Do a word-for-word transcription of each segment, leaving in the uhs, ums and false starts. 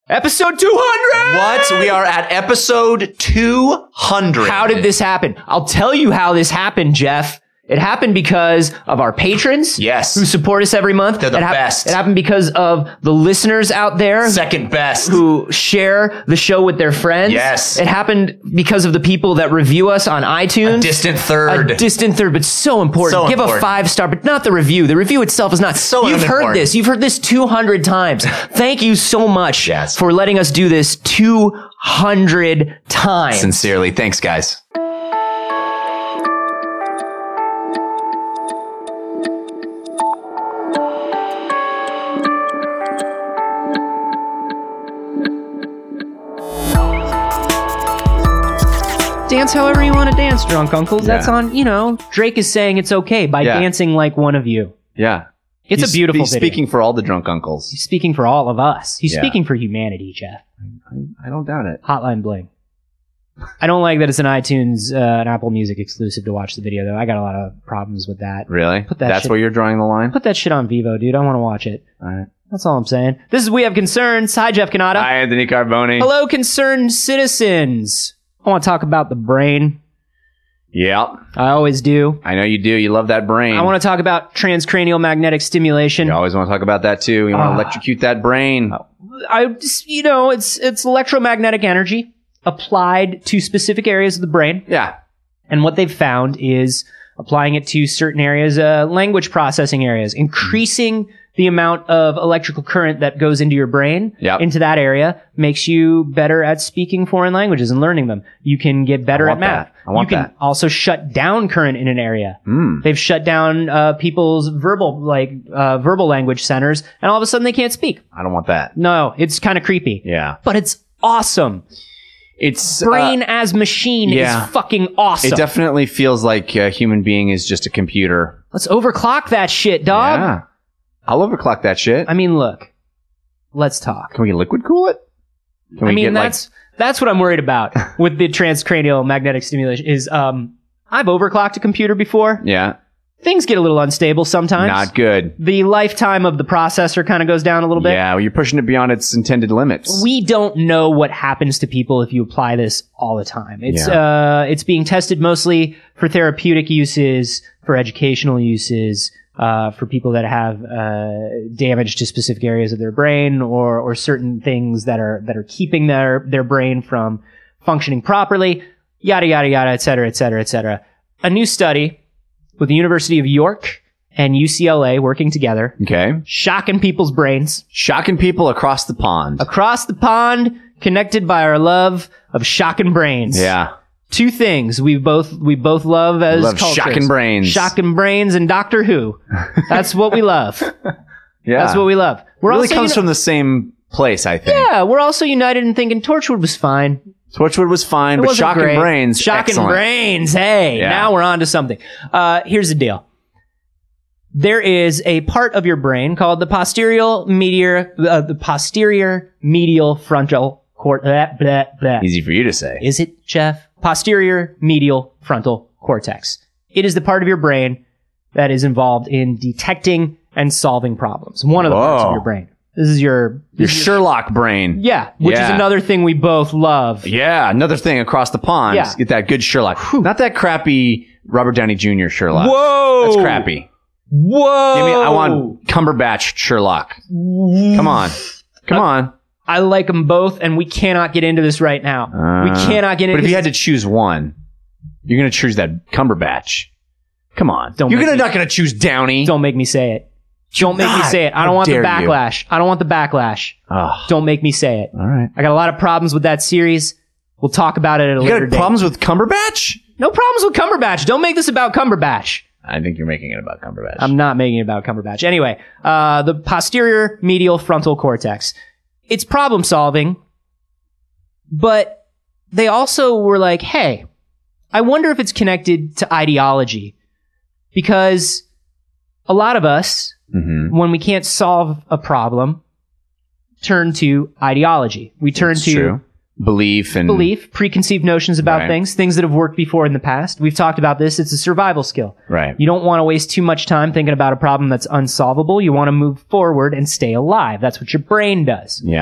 Episode two hundred! What? We are at episode two hundred. How did this happen? I'll tell you how this happened, Jeff. It happened because of our patrons. Yes. Who support us every month. They're the it hap- best. It happened because of the listeners out there. Second best. Who share the show with their friends. Yes. It happened because of the people that review us on iTunes. A distant third. A distant third, but so important. So Give important. a five star, but not the review. The review itself is not. So You've heard unimportant. this. You've heard this two hundred times. Thank you so much Yes. for letting us do this two hundred times. Sincerely. Thanks, guys. Dance however you want to dance, drunk uncles. That's Yeah. on, you know, Drake is saying it's okay by Yeah. dancing like one of you. Yeah. It's He's- a beautiful he's video. speaking for all the drunk uncles. He's speaking for all of us. He's Yeah. speaking for humanity, Jeff. I, I don't doubt it. Hotline Bling. I don't like that it's an iTunes, uh, an Apple Music exclusive to watch the video, though. I got a lot of problems with that. Really? Put that That's shit- where you're drawing the line? Put that shit on Vivo, dude. I want to watch it. All right. That's all I'm saying. This is We Have Concerns. Hi, Jeff Canada. Hi, Anthony Carboni. Hello, concerned citizens. I want to talk about the brain. Yep. I always do. I know you do. You love that brain. I want to talk about transcranial magnetic stimulation. You always want to talk about that too. You want Ah. to electrocute that brain. I just, you know, it's it's electromagnetic energy applied to specific areas of the brain. Yeah. And what they've found is applying it to certain areas, uh, language processing areas, increasing the amount of electrical current that goes into your brain, Yep. into that area, makes you better at speaking foreign languages and learning them. You can get better I at want math. that. I want you can that. also shut down current in an area. Mm. They've shut down uh, people's verbal, like uh, verbal language centers, and all of a sudden they can't speak. I don't want that. No, it's kind of creepy. Yeah. But it's awesome. It's Brain uh, as machine yeah. is fucking awesome. It definitely feels like a human being is just a computer. Let's overclock that shit, dog. Yeah. I'll overclock that shit. I mean, look. Let's talk. Can we liquid cool it? Can we I mean, get, that's that's what I'm worried about with the transcranial magnetic stimulation is um I've overclocked a computer before. like, yeah, Things get a little unstable sometimes. not good. The lifetime of the processor kind of goes down a little bit. Yeah, well, you're pushing it beyond its intended limits. We don't know what happens to people if you apply this all the time. It's uh it's being tested mostly for therapeutic uses, for educational uses, uh for people that have uh damage to specific areas of their brain or or certain things that are that are keeping their their brain from functioning properly, yada yada yada, et cetera, et cetera, et cetera. A new study with the University of York and U C L A working together, Okay. shocking people's brains. Shocking people across the pond. Across the pond, connected by our love of shocking brains. Yeah. Two things we both we both love as Love cultures. shocking brains. Shocking brains and Doctor Who. That's what we love. Yeah. That's what we love. We're really also comes uni- from the same place, I think. Yeah, we're also united in thinking Torchwood was fine. Torchwood was fine, It but wasn't shocking great. brains, Shocking excellent. brains. Hey, Yeah. now we're on to something. Uh, here's the deal. There is a part of your brain called the posterior medial, uh, the posterior medial frontal cort. Blah, blah, blah. Easy for you to say. Is it, Jeff? Posterior medial frontal cortex. It is the part of your brain that is involved in detecting and solving problems. One of the parts of Whoa. your brain. This is your... Your this is Sherlock brain. yeah, which is Yeah. another thing we both love. Yeah, another thing across the pond. Yeah. Get that good Sherlock. Not that crappy Robert Downey Junior Sherlock. Whoa! That's crappy. Whoa! Give me, I want Cumberbatch Sherlock. Come on. Come on. I like them both, and we cannot get into this right now. we Uh, cannot get into But if this. you had to choose one, you're going to choose that Cumberbatch. Come on. Don't you're make gonna, me- not going to choose Downey. Don't make me say it. Don't make me God, say it. I how don't want the dare you. backlash. I don't want the backlash. Oh, Don't make me say it. all right. I got a lot of problems with that series. We'll talk about it at a You later got date. problems with Cumberbatch? No problems with Cumberbatch. Don't make this about Cumberbatch. I think you're making it about Cumberbatch. I'm not making it about Cumberbatch. Anyway, uh, the posterior medial frontal cortex. It's problem solving, but they also were like, hey, I wonder if it's connected to ideology. Because a lot of us, mm-hmm. when we can't solve a problem, turn to ideology. We turn It's to true. Belief and belief, preconceived notions about Right. things, things that have worked before in the past. We've talked about this. It's a survival skill. Right. You don't want to waste too much time thinking about a problem that's unsolvable. You want to move forward and stay alive. That's what your brain does. Yeah.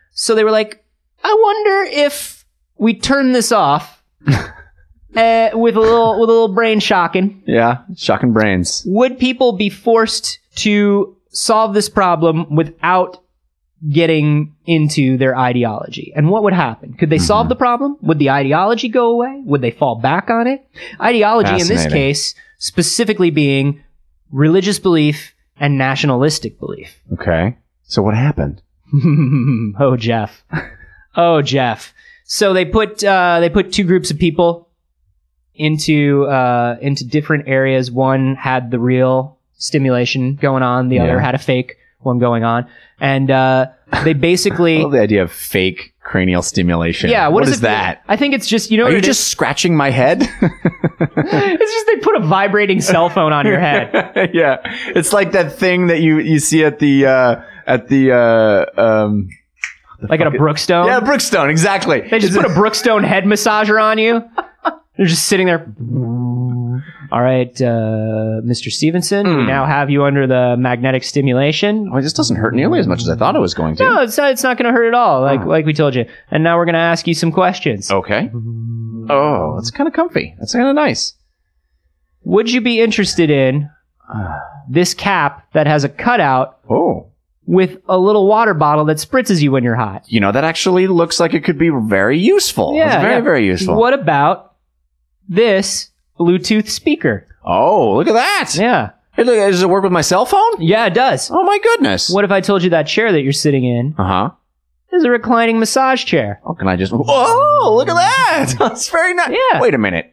So they were like, I wonder if we turn this off uh, with a little with a little brain shocking. Yeah, shocking brains. Would people be forced to solve this problem without getting into their ideology? And what would happen? Could they mm-hmm. solve the problem? Would the ideology go away? Would they fall back on it? Ideology in this case specifically being religious belief and nationalistic belief. Okay. So what happened? Oh, Jeff. Oh, Jeff. So they put uh, they put two groups of people into uh, into different areas. One had the real stimulation going on. The yeah. other had a fake one going on. And uh, they basically... I love the idea of fake cranial stimulation. Yeah, what, what is, is it, that? I think it's just, you know Are what you it just is? Scratching my head? It's just they put a vibrating cell phone on your head. Yeah. It's like that thing that you, you see at the... Uh, at the... Uh, um, the like at a Brookstone? Yeah, Brookstone, exactly. They just Is put it... a Brookstone head massager on you. They're just sitting there... All right, uh, Mister Stevenson, mm. we now have you under the magnetic stimulation. Oh, it just doesn't hurt nearly as much as I thought it was going to. No, it's not, it's not going to hurt at all, like, oh. like we told you. And now we're going to ask you some questions. Okay. Oh, that's kind of comfy. That's kind of nice. Would you be interested in this cap that has a cutout oh. with a little water bottle that spritzes you when you're hot? You know, that actually looks like it could be very useful. Yeah, it's very, yeah. very useful. What about this Bluetooth speaker? Oh, look at that. Yeah. Hey, look, does it work with my cell phone? Yeah, it does. Oh, my goodness. What if I told you that chair that you're sitting in uh-huh. is a reclining massage chair? Oh, can I just... Whoa, look at that. That's very nice. Yeah. Wait a minute.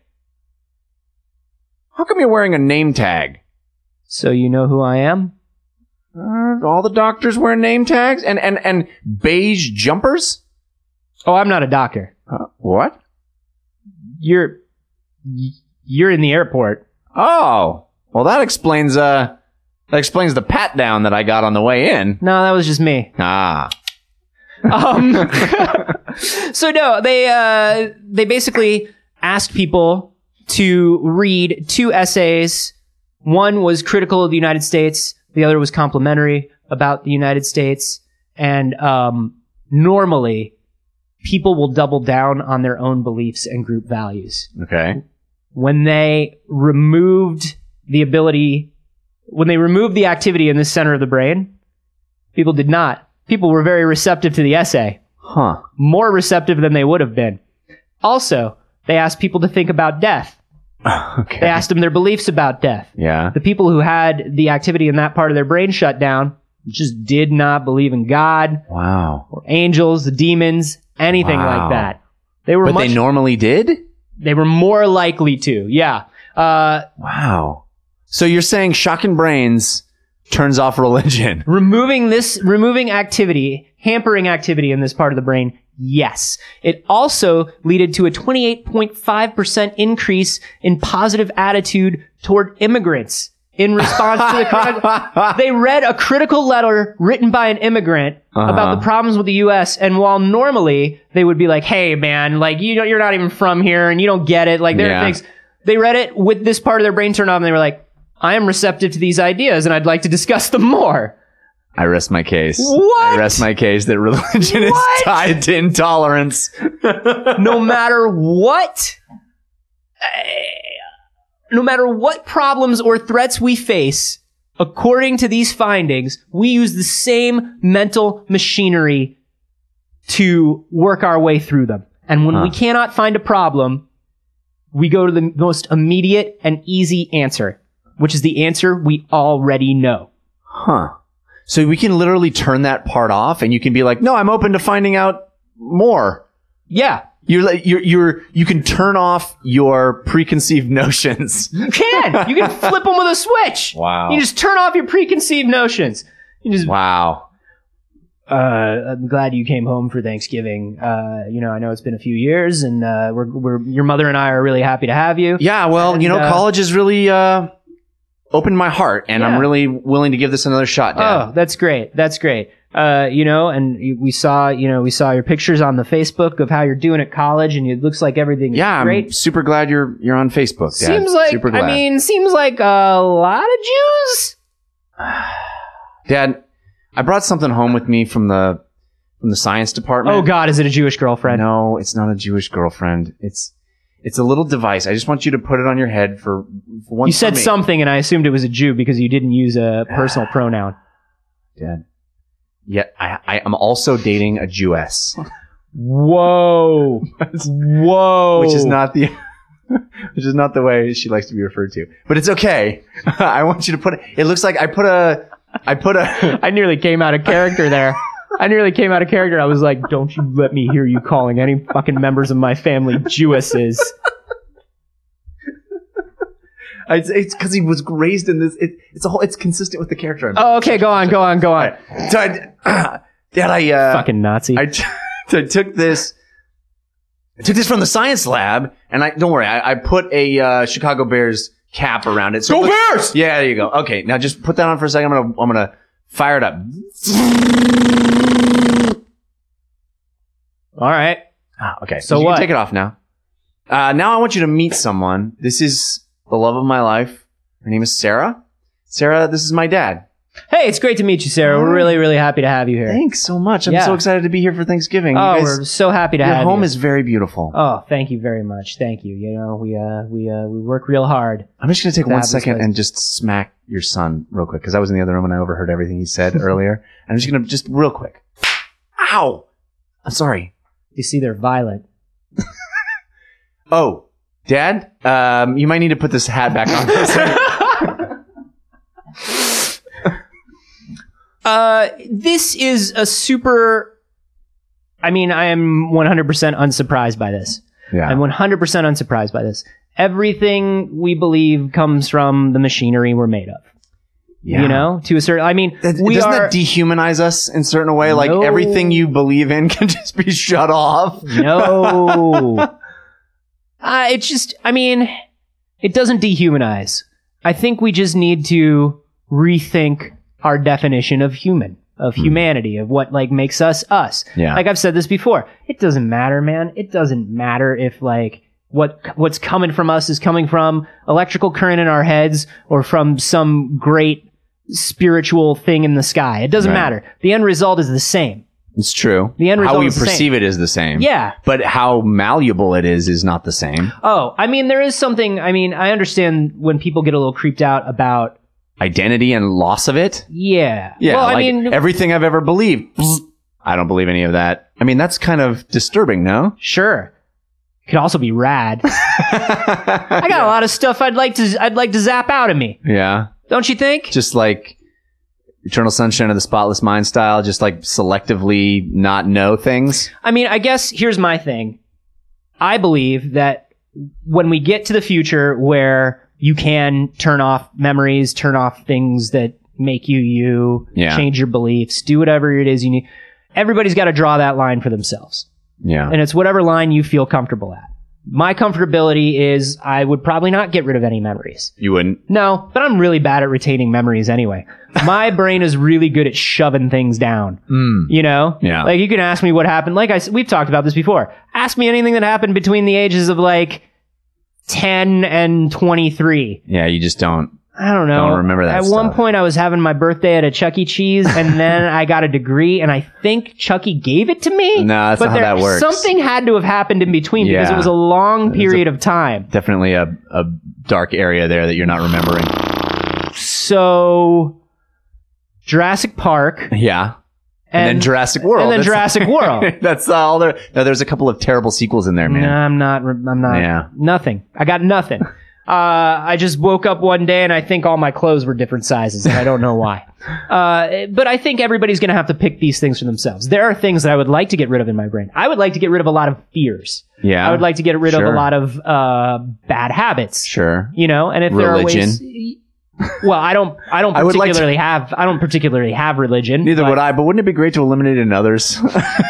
How come you're wearing a name tag? So you know who I am? Uh, all the doctors wear name tags? And, and, and beige jumpers? Oh, I'm not a doctor. Uh, what? You're... Y- You're in the airport. Oh, well, that explains uh, that explains the pat down that I got on the way in. No, that was just me. Ah. Um. So no, they uh, they basically asked people to read two essays. One was critical of the United States. The other was complimentary about the United States. And um, normally, people will double down on their own beliefs and group values. Okay. When they removed the ability, when they removed the activity in the center of the brain, people did not. People were very receptive to the essay. Huh. More receptive than they would have been. Also, they asked people to think about death. Okay. They asked them their beliefs about death. Yeah. The people who had the activity in that part of their brain shut down just did not believe in God. Wow. Or angels, the demons, anything wow. like that. They were But much, they normally did? They were more likely to, yeah. Uh, wow. So you're saying shocking brains turns off religion? Removing this, removing activity, hampering activity in this part of the brain, yes. It also led to a twenty-eight point five percent increase in positive attitude toward immigrants in response to the critical... They read a critical letter written by an immigrant uh-huh. about the problems with the U S, and while normally they would be like, hey, man, like, you don't, you're not even from here, and you don't get it. Like, there yeah. are things... They read it with this part of their brain turned on, and they were like, I am receptive to these ideas, and I'd like to discuss them more. I rest my case. What? I rest my case that religion What? is tied to intolerance. No matter what... No matter what problems or threats we face, according to these findings, we use the same mental machinery to work our way through them. And when huh. we cannot find a problem, we go to the most immediate and easy answer, which is the answer we already know. Huh. So we can literally turn that part off and you can be like, no, I'm open to finding out more. Yeah. You're like, you're, you're, you can turn off your preconceived notions. You can. You can flip them with a switch. Wow. You just turn off your preconceived notions. You just. Wow. Uh, I'm glad you came home for Thanksgiving. Uh, you know, I know it's been a few years, and uh, we're, we're, your mother and I are really happy to have you. Yeah. Well, and, you know, uh, college has really uh, opened my heart, and yeah. I'm really willing to give this another shot, Dad. Oh, that's great. That's great. Uh, you know, and we saw, you know, we saw your pictures on the Facebook of how you're doing at college, and it looks like everything is yeah, great. I'm super glad you're you're on Facebook, Dad. Seems like, super glad. I mean, seems like a lot of Jews. Dad, I brought something home with me from the from from the science department. Oh God, is it a Jewish girlfriend? No, it's not a Jewish girlfriend. It's it's a little device. I just want you to put it on your head for, for once. You said for me. something, and I assumed it was a Jew because you didn't use a personal pronoun. Dad. Yeah, I, I am also dating a Jewess. Whoa, whoa! Which is not the which is not the way she likes to be referred to. But it's okay. I want you to put it. It looks like I put a. I put a. I nearly came out of character there. I nearly came out of character. I was like, "Don't you let me hear you calling any fucking members of my family Jewesses." It's because he was raised in this. It, it's a whole. It's consistent with the character. I'm Oh, okay. Go on. Go on. Go on. So I, uh, Dad, I uh, Fucking Nazi. I, t- I took this. I took this from the science lab, and I don't worry. I, I put a uh, Chicago Bears cap around it. So Go it looks- Bears! Yeah, there you go. Okay, now just put that on for a second. I'm gonna I'm gonna fire it up. All right. Ah, okay, So you what? Can take it off now. Uh, now I want you to meet someone. This is the love of my life. Her name is Sarah. Sarah, this is my dad. Hey, it's great to meet you, Sarah. We're really, really happy to have you here. Thanks so much. I'm Yeah. so excited to be here for Thanksgiving. You Oh, guys- we're so happy to your have home you. is very beautiful. Oh, thank you very much. Thank you. You know, we uh we uh we work real hard. I'm just going to take to one have this second place. and just smack your son real quick because I was in the other room and I overheard everything he said earlier. I'm just going to just real quick. Ow! I'm sorry. You see, they're violent. Oh, Dad, um, you might need to put this hat back on. for a second. Uh, this is a super. I mean, I am one hundred percent unsurprised by this. yeah. I'm one hundred percent unsurprised by this. Everything we believe comes from the machinery we're made of. yeah. You know, to a certain. I mean, That- we doesn't are. that dehumanize us in a certain way? Like No. everything you believe in can just be shut off. No. uh, it's just, I mean, it doesn't dehumanize. I think we just need to rethink our definition of human, of humanity, of what like makes us us. Yeah. Like I've said this before. It doesn't matter, man. It doesn't matter if like what what's coming from us is coming from electrical current in our heads or from some great spiritual thing in the sky. It doesn't Right. matter. The end result is the same. It's true. The end how result we is the perceive same. it is the same. Yeah. But how malleable it is is not the same. Oh, I mean, there is something. I mean, I understand when people get a little creeped out about. Identity and loss of it. Yeah. Yeah. Well, like I mean, everything I've ever believed. I don't believe any of that. I mean, that's kind of disturbing, no? sure. Could also be rad. I got a lot of stuff I'd like to. I'd like to zap out of me. Yeah. Don't you think? Just like Eternal Sunshine of the Spotless Mind style, just like selectively not know things. I mean, I guess here's my thing. I believe that when we get to the future where you can turn off memories, turn off things that make you you, Yeah. change your beliefs, do whatever it is you need. Everybody's got to draw that line for themselves. Yeah. And it's whatever line you feel comfortable at. My comfortability is I would probably not get rid of any memories. You wouldn't. No, but I'm really bad at retaining memories anyway. My brain is really good at shoving things down. Mm. You know? Yeah. Like you can ask me what happened. Like I, s- we've talked about this before. Ask me anything that happened between the ages of like ten and twenty-three. Yeah, you just don't. I don't know. Don't remember that At one stuff. point, I was having my birthday at a Chuck E. Cheese, and then I got a degree, and I think Chucky gave it to me. No, that's but not how there- that works. Something had to have happened in between because Yeah. it was a long period of time. Definitely a, a dark area there that you're not remembering. So, Jurassic Park, Yeah. And, then Jurassic World. and then That's- Jurassic World. That's all there. No, there's a couple of terrible sequels in there, man. No, I'm not. I'm not. Yeah. Nothing. I got nothing. Uh, I just woke up one day and I think all my clothes were different sizes, and I don't know why. Uh, but I think everybody's going to have to pick these things for themselves. There are things that I would like to get rid of in my brain. I would like to get rid of a lot of fears. Yeah. I would like to get rid of Sure. a lot of uh, bad habits. Sure. You know, and if there are ways. Well, I don't. I don't I would like to- particularly have. I don't particularly have religion. Neither but- would I, but wouldn't it be great to eliminate in others?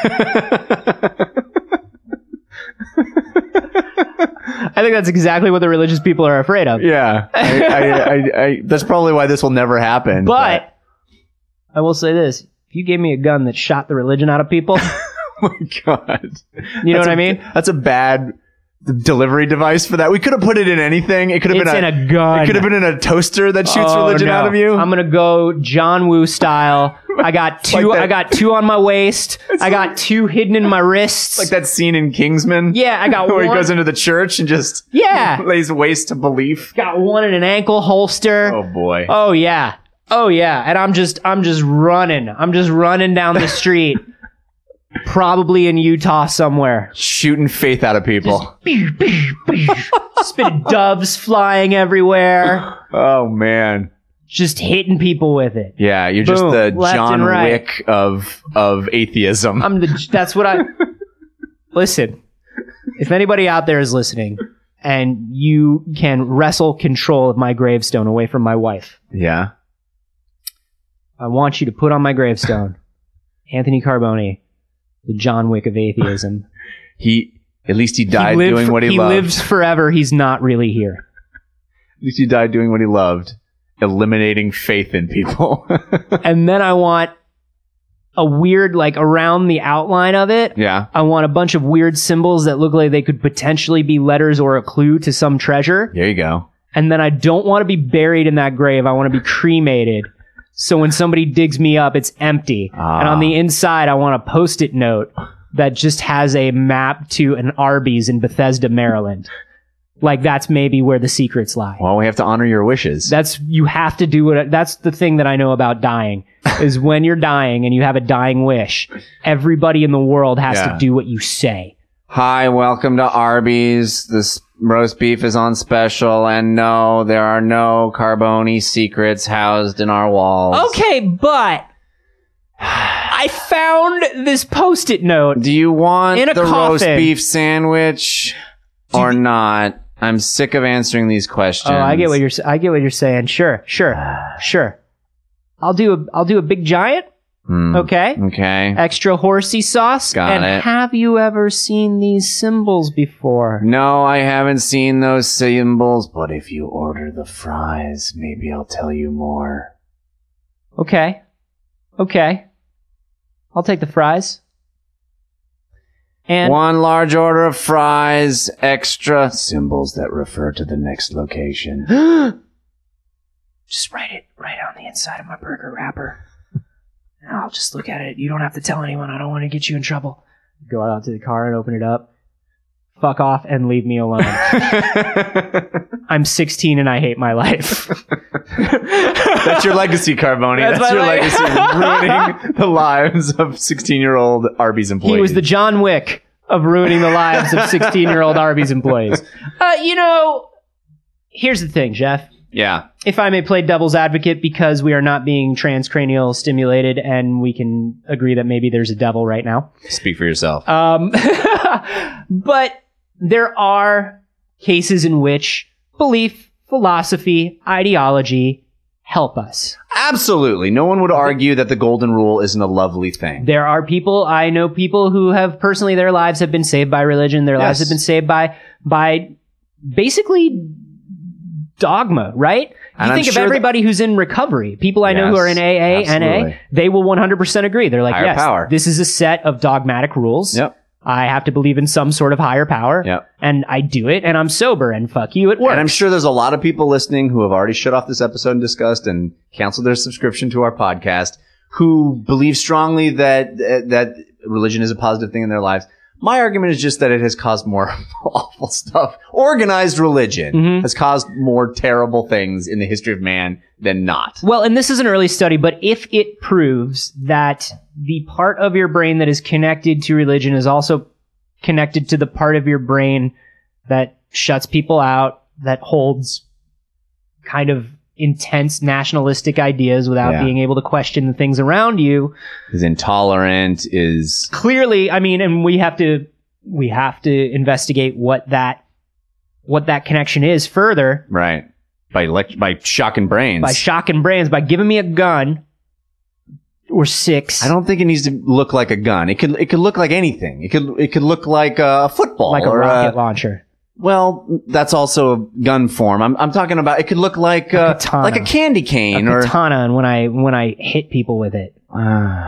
I think that's exactly what the religious people are afraid of. yeah. I, I, I, I, that's probably why this will never happen. But I will say this: if you gave me a gun that shot the religion out of people, oh my God. you know That's what I a- mean? That's a bad the delivery device for that. We could have put it in anything. It could have It's been a, in a gun. It could have been in a toaster that shoots Oh, religion no. out of you. I'm gonna go John Woo style. I got two. Like that- I got two on my waist. I got two hidden in my wrists. Like that scene in Kingsman. Yeah, I got where one. he goes into the church and just Yeah. lays waste to belief. Got one in an ankle holster. Oh boy. Oh yeah. Oh yeah. And I'm just I'm just running. I'm just running down the street. Probably in Utah somewhere. Shooting faith out of people. Spitting doves flying everywhere. Oh man. Just hitting people with it. Yeah, you're just Boom. the Left John and right. Wick of of atheism. I'm the that's what I Listen. If anybody out there is listening and you can wrestle control of my gravestone away from my wife, yeah. I want you to put on my gravestone Anthony Carboni, the John Wick of atheism. He at least he died he lived doing for- what he, he loved. lives forever. He's not really here. At least he died doing what he loved. Eliminating faith in people. And then I want a weird, like around the outline of it, Yeah. I want a bunch of weird symbols that look like they could potentially be letters or a clue to some treasure. There you go. And then I don't want to be buried in that grave. I want to be cremated. So when somebody digs me up, it's empty. Ah. And on the inside, I want a post-it note that just has a map to an Arby's in Bethesda, Maryland. Like that's maybe where the secrets lie. Well, we have to honor your wishes. That's, you have to do what, that's the thing that I know about dying, is when you're dying and you have a dying wish, everybody in the world has Yeah. to do what you say. Hi, welcome to Arby's. This roast beef is on special, and no, there are no Carboni secrets housed in our walls. Okay, but I found this post-it note. Do you want In a the roast coffin. beef sandwich or not? I'm sick of answering these questions. Oh, I get what you're. s- I get what you're saying. Sure, sure, sure. I'll do a. I'll do a big giant. Hmm. Okay. Okay. Extra horsey sauce. Got and it. have you ever seen these symbols before? No, I haven't seen those symbols, but if you order the fries, maybe I'll tell you more. Okay. Okay. I'll take the fries. And One large order of fries, extra symbols that refer to the next location. just write it right on the inside of my burger wrapper. And I'll just look at it. You don't have to tell anyone. I don't want to get you in trouble. Go out to the car and open it up. Fuck off and leave me alone. I'm sixteen and I hate my life. That's your legacy, Carboni. That's That's, my your leg- legacy. Ruining the lives of sixteen-year-old Arby's employees. He was the John Wick of ruining the lives of sixteen-year-old Arby's employees. Uh, you know, here's the thing, Jeff. Yeah. If I may play devil's advocate, because we are not being transcranial stimulated and we can agree that maybe there's a devil right now. Speak for yourself. Um, but there are cases in which belief, philosophy, ideology help us. Absolutely. No one would argue that the golden rule isn't a lovely thing. There are people, I know people who have personally, their lives have been saved by religion. Their lives Yes. have been saved by, by basically dogma, right? And You I'm think of sure everybody who's in recovery, people I know who Yes, are in A A, N absolutely. A, they will one hundred percent agree. They're like, Higher yes, power. this is a set of dogmatic rules. Yep. I have to believe in some sort of higher power. Yep. And I do it, and I'm sober, and fuck you, it works. And I'm sure there's a lot of people listening who have already shut off this episode and discussed and canceled their subscription to our podcast who believe strongly that that religion is a positive thing in their lives. My argument is just that it has caused more awful stuff. Organized religion Mhm. has caused more terrible things in the history of man than not. Well, and this is an early study, but if it proves that the part of your brain that is connected to religion is also connected to the part of your brain that shuts people out, that holds kind of intense nationalistic ideas without Yeah. being able to question the things around you, Is intolerant, is clearly, I mean, and we have to we have to investigate what that what that connection is further. right by elect- by shocking brains. By shocking brains, by giving me a gun or six. I don't think it needs to look like a gun. It could it could look like anything. It could it could look like a football, like a or rocket launcher. Well, that's also a gun form. I'm I'm talking about. It could look like A uh, katana. like a candy cane A or. katana, and when I when I hit people with it. Uh,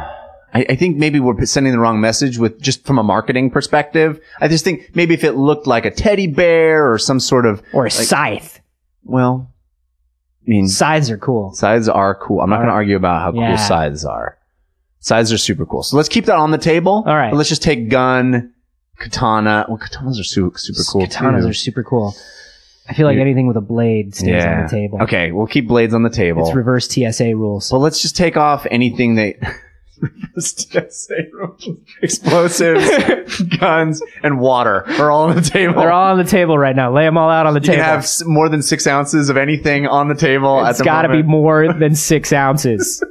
I, I think maybe we're sending the wrong message with just from a marketing perspective. I just think maybe if it looked like a teddy bear or some sort of Or a like, scythe. Well, I mean, Scythes are cool. scythes are cool. I'm not All going to right. argue about how Yeah. cool scythes are. Scythes are super cool. So let's keep that on the table. All right. But let's just take gun, katana. Well, katanas are su- super cool Katanas too. are super cool. I feel like Yeah. anything with a blade stays yeah. on the table. Okay, we'll keep blades on the table. It's reverse T S A rules. Well, let's just take off anything that reverse T S A rules. Explosives, guns, and water are all on the table. They're all on the table right now. Lay them all out on the you table. can have s- more than six ounces of anything on the table at It's the got to be moment. more than six ounces.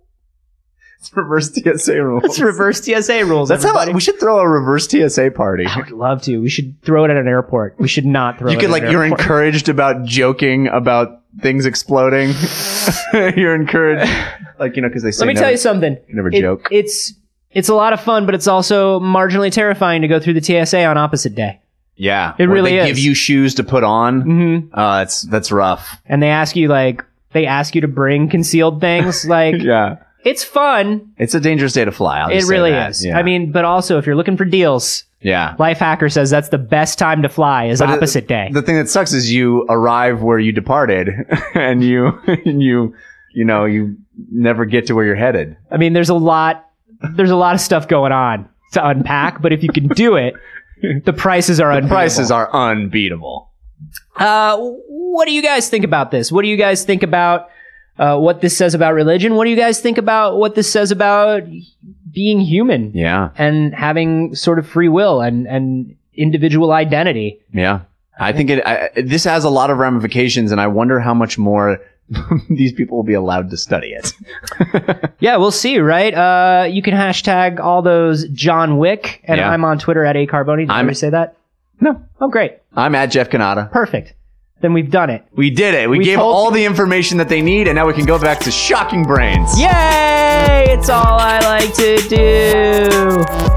It's reverse T S A rules. It's reverse T S A rules. That's how everybody. we should throw a reverse T S A party. I would love to. We should throw it at an airport. We should not throw You it could at like an you're airport. encouraged about joking about things exploding. You're encouraged, like you know, because they say Let me never, tell you something. never It- joke. It's it's a lot of fun, but it's also marginally terrifying to go through the T S A on opposite day. Yeah, It Where really they is. give you shoes to put on. Mm-hmm. Uh, that's that's rough. And they ask you like they ask you to bring concealed things. Like Yeah, it's fun. it's a dangerous day to fly. I'll It just say really that. is. Yeah. I mean, but also if you're looking for deals, yeah. Lifehacker says that's the best time to fly is But it- opposite day. The thing that sucks is you arrive where you departed, and you and you you know you never get to where you're headed. I mean, there's a lot there's a lot of stuff going on to unpack, but if you can do it, the prices are The unbeatable. prices are unbeatable. Uh, what do you guys think about this? What do you guys think about uh, what this says about religion? What do you guys think about what this says about being human Yeah, and having sort of free will and, and individual identity? yeah. I think it. I, this has a lot of ramifications, and I wonder how much more these people will be allowed to study it. Yeah, we'll see, right? Uh, you can hashtag all those John Wick, and Yeah. I'm on Twitter at A Carboni. Did I I'm- already say that? No, Oh, great. I'm at Jeff Canada. Perfect. Then we've done it. We did it. We, We gave told- all the information that they need, and now we can go back to Shocking Brains. Yay! It's all I like to do.